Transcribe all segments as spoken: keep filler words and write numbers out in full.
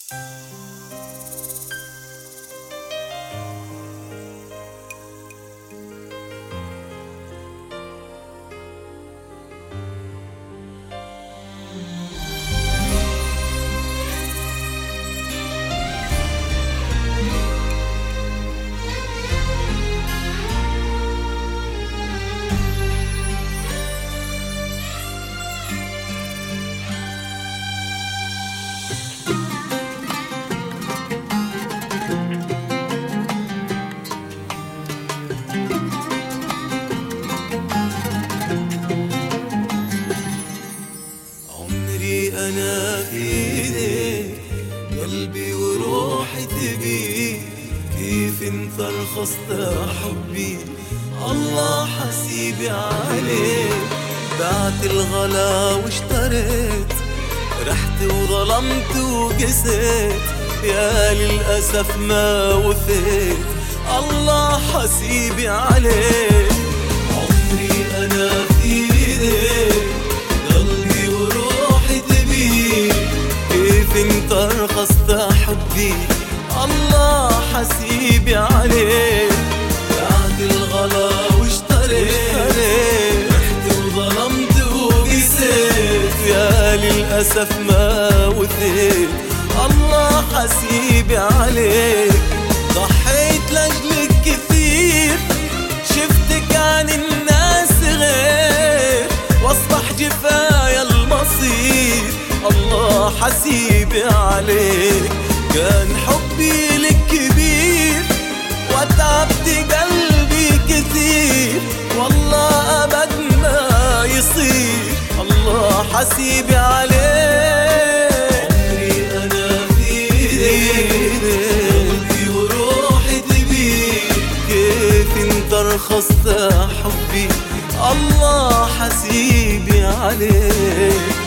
أنا في إيديك، قلبي وروحي تبيك، كيف انت رخصت حبي، الله حسيبي عليك. بعت الغلا واشتريت، رحت وظلمت وقسيت، يا للأسف ما وفيت، الله حسيبي عليك. عمري أنا في إيديك، قلبي وروحي تبيك، كيف انت رخصت حبي، الله حسيبي عليك. بعت الغلا واشتريت، رحت وظلمت وقسيت، يا للأسف ما وفيت، الله حسيبي عليك. ضحيت لأجلك كثير، شفتك عن الناس غير، واصبح جفايا المصير، الله حسيبي عليك. كان حبي لك كبير، وتعبت قلبي كثير، والله أبد ما يصير، الله حسيبي عليك. عمري أنا في إيديك، قلبي وروحي تبيك، كيف انت رخصت حبي، الله حسيبي عليك.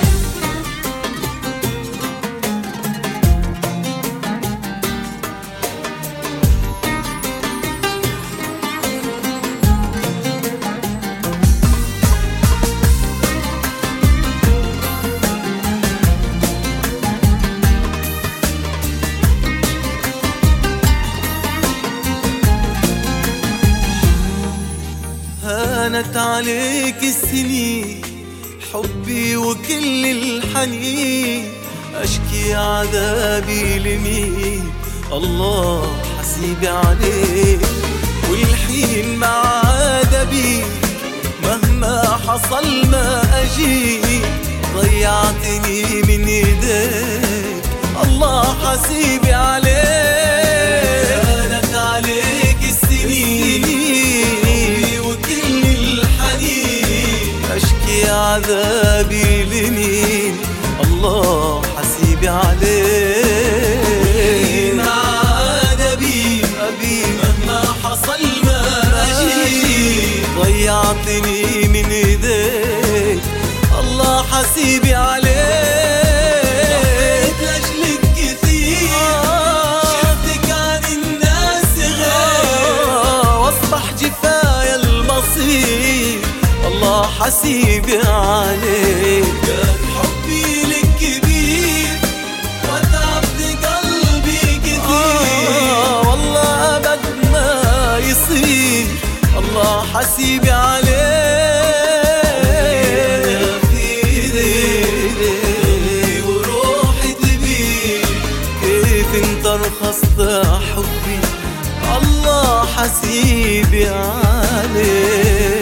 هانت عليك السنين، حبي وكل الحنين، أشكي عذابي لمين، الله حسيبي عليك. والحين ما عاد بيك، مهما حصل ما أجيك، ضيعتني من ايديك، الله حسيبي عليك. هانت عليك السنين، أشكي عذابي لمين، الله حسيبي عليك. ما عاد بي أبي، مهما حصل ما أجي، ضيعتني من ايديك، الله حسيبي عليك. ضحيت لأجلك كثير، شفتك عن الناس غير، واصبح جفايا المصير، الله حسيبي عليك. كان حبي لك كبير، وتعبت قلبي كثير، آه والله أبد ما يصير، الله حسيبي عليك. في إيديك، قلبي وروحي تبيك، كيف انت رخصت حبي، الله حسيبي عليك.